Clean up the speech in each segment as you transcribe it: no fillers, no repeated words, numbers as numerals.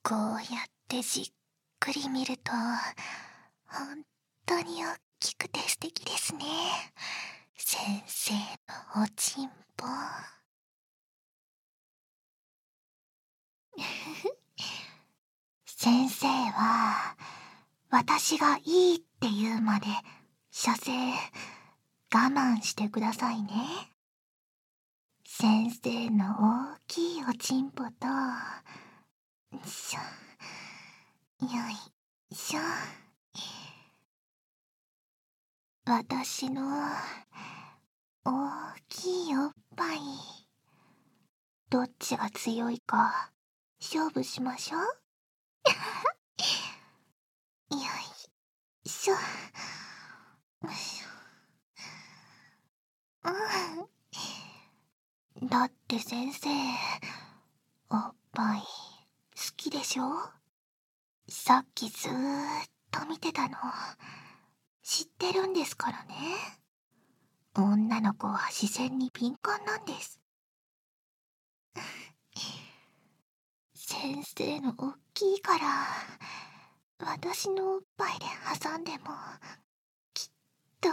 こうやってじっくり見ると、本当に大きくて素敵ですね。先生のおちんぽ。先生は、私がいいって言うまで、射精、我慢してくださいね。先生の大きいおちんぽと、よいしょ、よいしょ。私の大きいおっぱい、どっちが強いか勝負しましょう。よいしょ。よいしょ。だって先生、おっぱい好きでしょ？さっきずーっと見てたの知ってるんですからね。女の子は視線に敏感なんです。先生の大きいから私のおっぱいで挟んでもきっと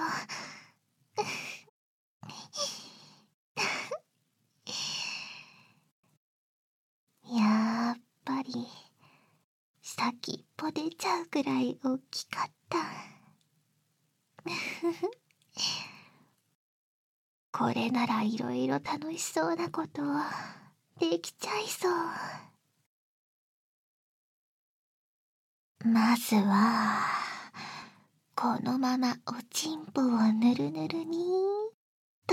やっぱり先っぽ出ちゃうくらい大きかった。これならいろいろ楽しそうなことできちゃいそう。まずはこのままおちんぽをぬるぬるにと。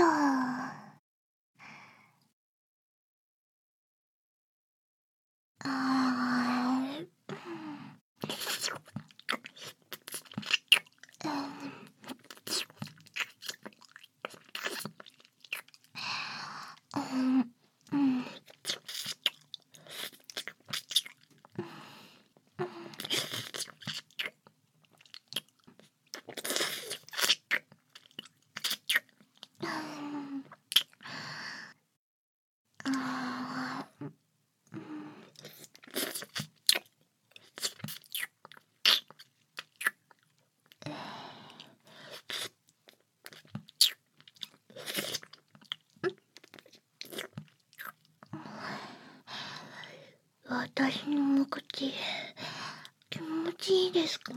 私のお口気持ちいいですか？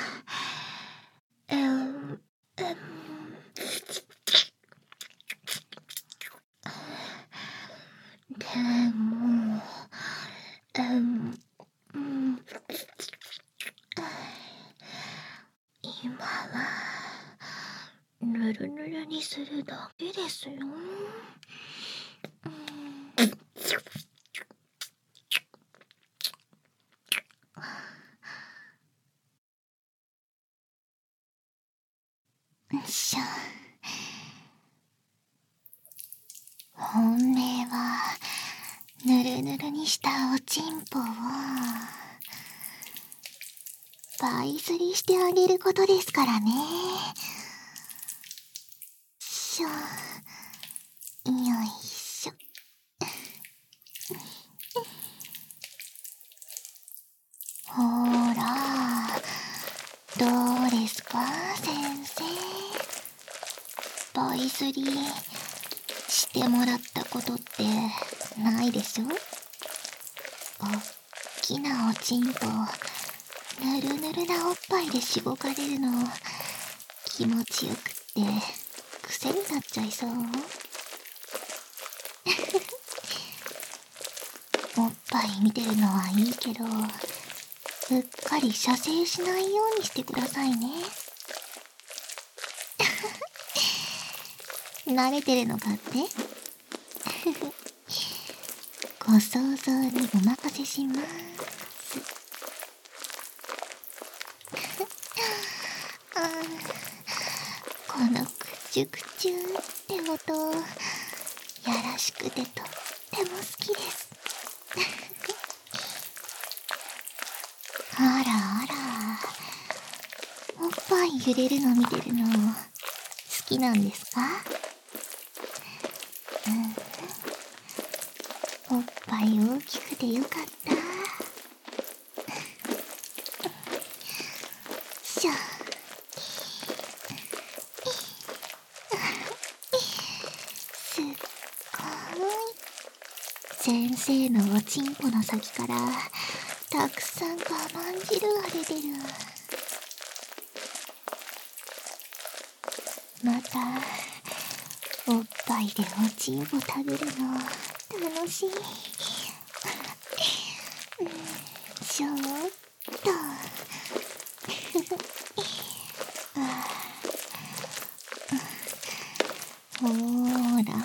でも今はぬるぬるにするだけですよ。しょ。本命はぬるぬるにしたおちんぽを倍釣りしてあげることですからね。しょ。よいしょ。ほら、どうですか先生。倍釣りしてもらったことってないでしょ？おっきなおちんぽ、ぬるぬるなおっぱいでしごかれるの気持ちよくって癖になっちゃいそう。おっぱい見てるのはいいけど、うっかり射精しないようにしてくださいね。慣れてるのかってご想像にお任せします。このクチュクチュって音、やらしくてとっても好きです。あらあら、おっぱい揺れるの見てるの好きなんですか？おっぱい大きくてよかった。 先生のおちんぽの先からたくさん我慢汁が出てる。またおっぱいでおちんぽたぐるの楽しい。ちょっとほーら、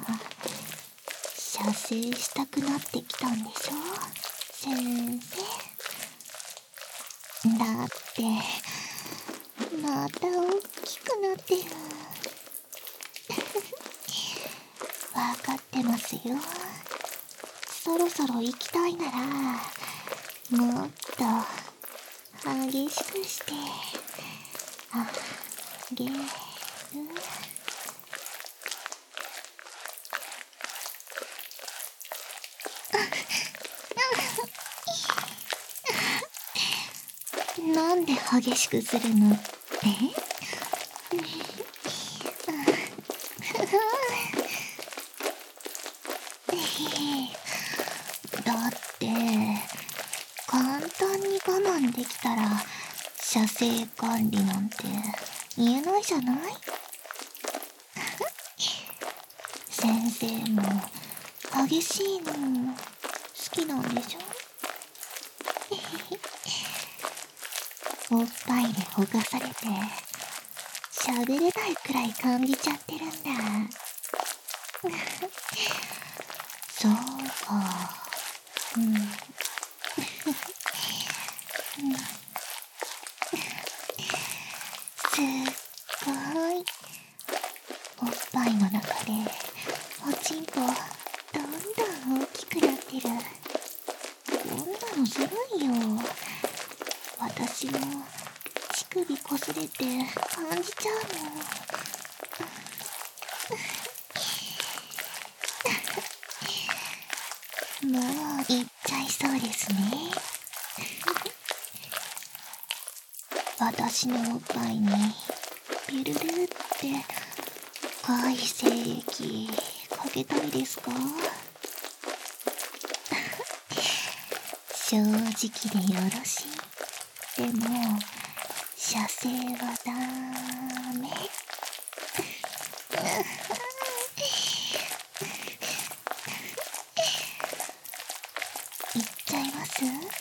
射精したくなってきたんでしょ先生。だってまた大きくなってる。わかってますよ。そろそろ行きたいならもっと激しくしてあげる。なんで激しくするの？だって簡単に我慢できたら射精管理なんて言えないじゃない？先生も激しいの好きなんでしょ？おっぱいでほがされて喋れないくらい感じちゃってるんだ。そうか。すっごいおっぱいの中でおちんぽどんどん大きくなってる。こんなのずるいよ。私も乳首こすれて感じちゃうもん。もういっちゃいそうですね。私のおっぱいにビュルルって深い精液かけたいですか？正直でよろしい。でも射精はダメ。いっちゃいます？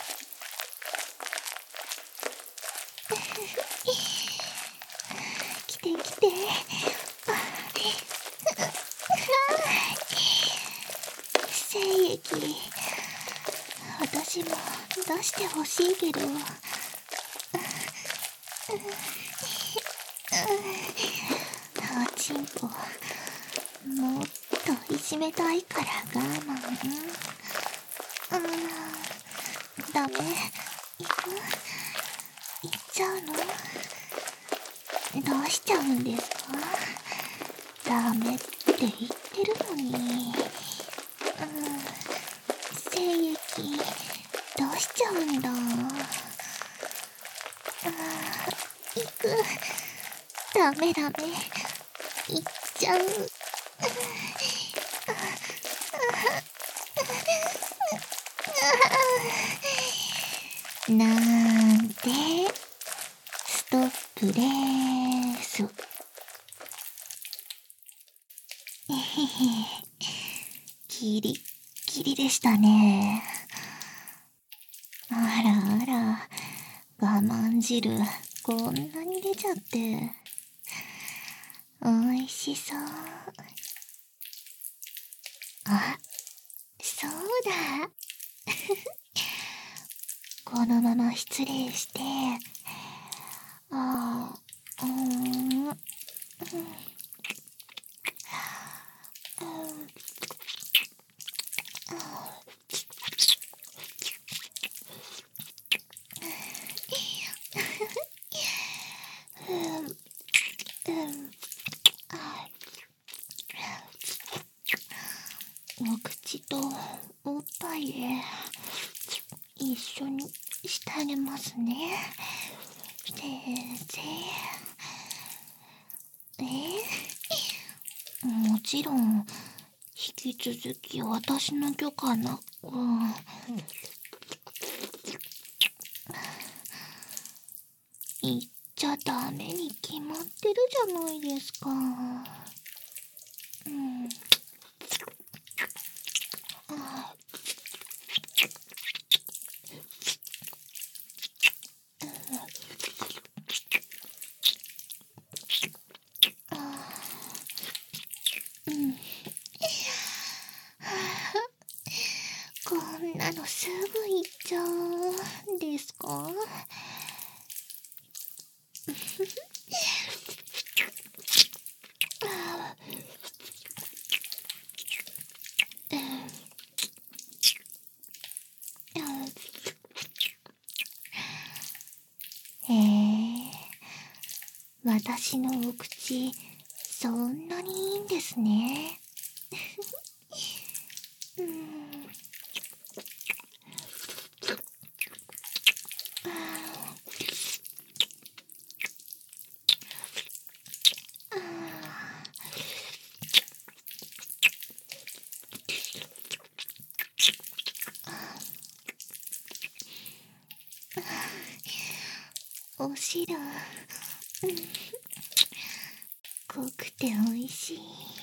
来て来て。精液私も出してほしいけど。おちんぽもっといじめたいから我慢。ダメ。行っちゃうの？どうしちゃうんですか？ダメって言ってるのに。精液どうしちゃうんだ。行く。ダメダメ。行っちゃう。なんてストップでーす。ギリギリでしたね。あらあら、我慢汁こんなに出ちゃっておいしそう。あ、そうだ。このまま失礼して、あー、お口とおっぱいで一緒にしてあげますね。先生。もちろん引き続き私の許可なく。言っちゃダメに決まってるじゃないですか。こんなのすぐ言っちゃうんですか？へえ、私のお口そんなにいいんですね。お汁、濃くて美味しい。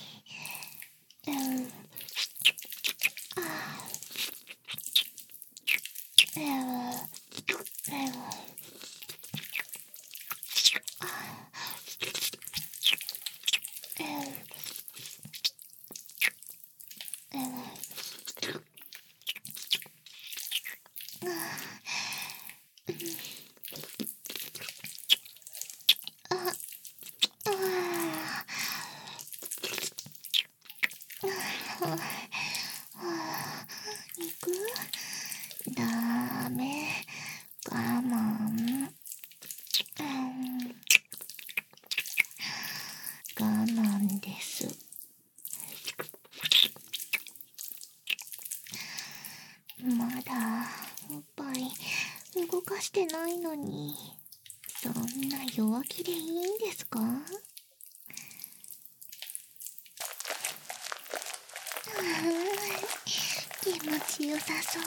肉？ダメ、我慢。我慢です。まだおっぱい動かしてないのに、そんな弱気でいいんですか？気持ちよさそう。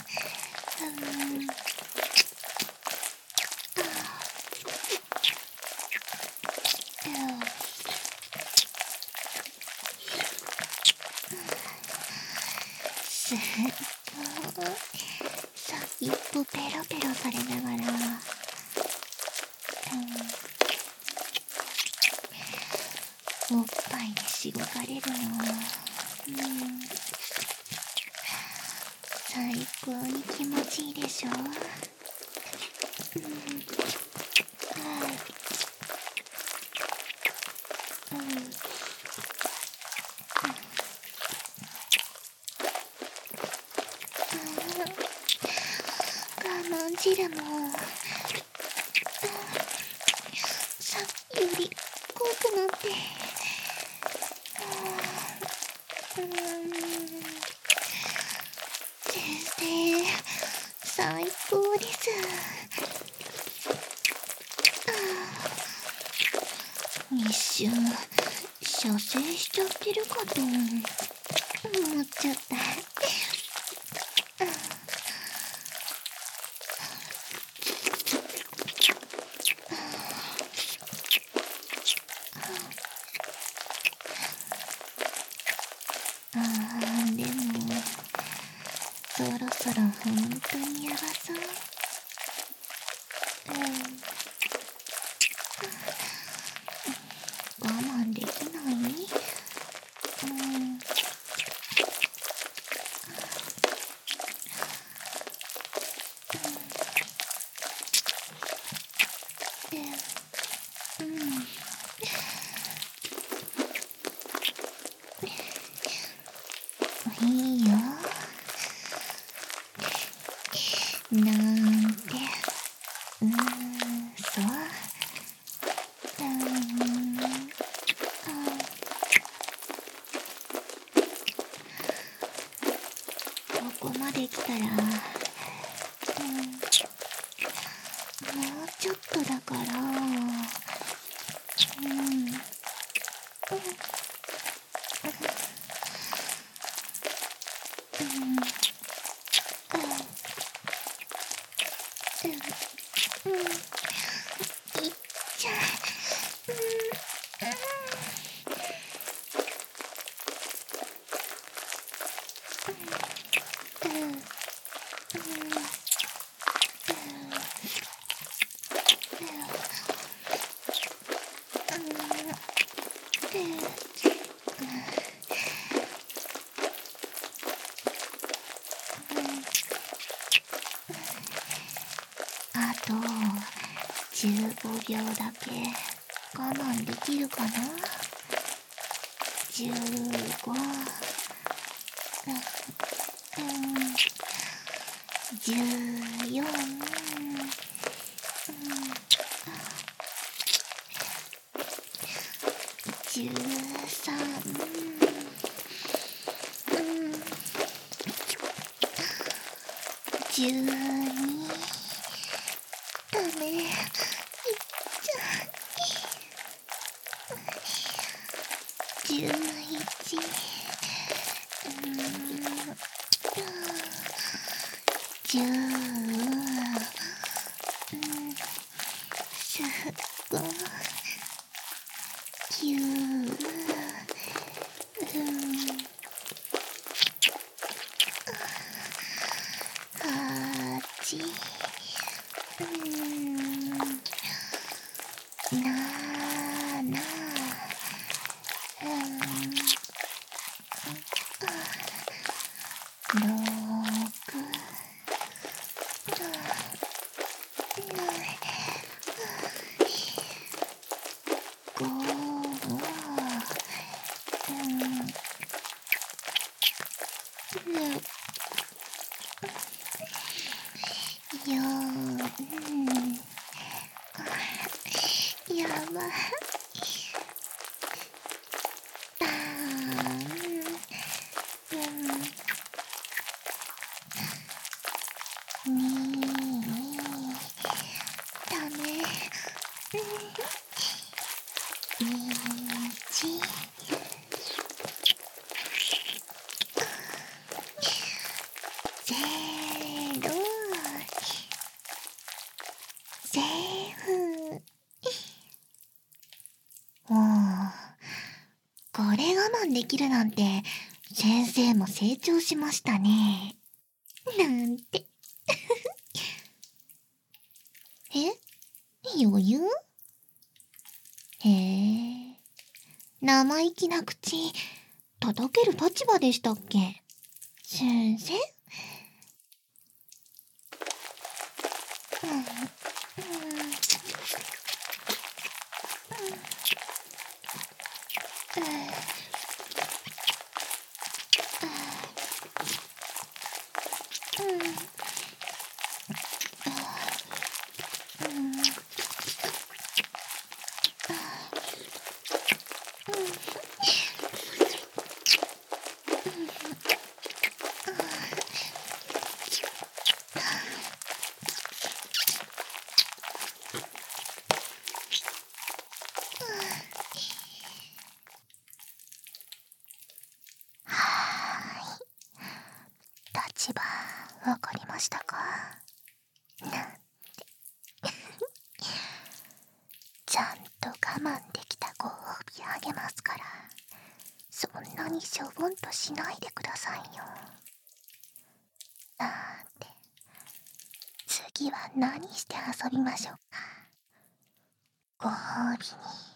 すっごい。先っぽペロペロされながら、おっぱいにしごかれるの、最高に気持ちいいでしょ。我慢汁もさっきより濃くなって、先生最高です。一瞬射精しちゃってるかと思っちゃった。でもそろそろ本当にやばそう。我慢できない？いいよ。なんて、そう。ここまで来たら、もうちょっとだから、 いっちゃあと15秒だけ我慢できるかな。15、14、13、12、ダメ、11、15、9、8、7、やばい。ダメ。0、セーフ。もうこれ我慢できるなんて先生も成長しましたね。なんて。え、余裕？へえ、生意気な口叩ける立場でしたっけ先生？立場わかりましたか？ちゃんと我慢できたご褒美あげますから、そんなにしょぼんとしないでくださいよ。さて、次は何して遊びましょうか。ご褒美に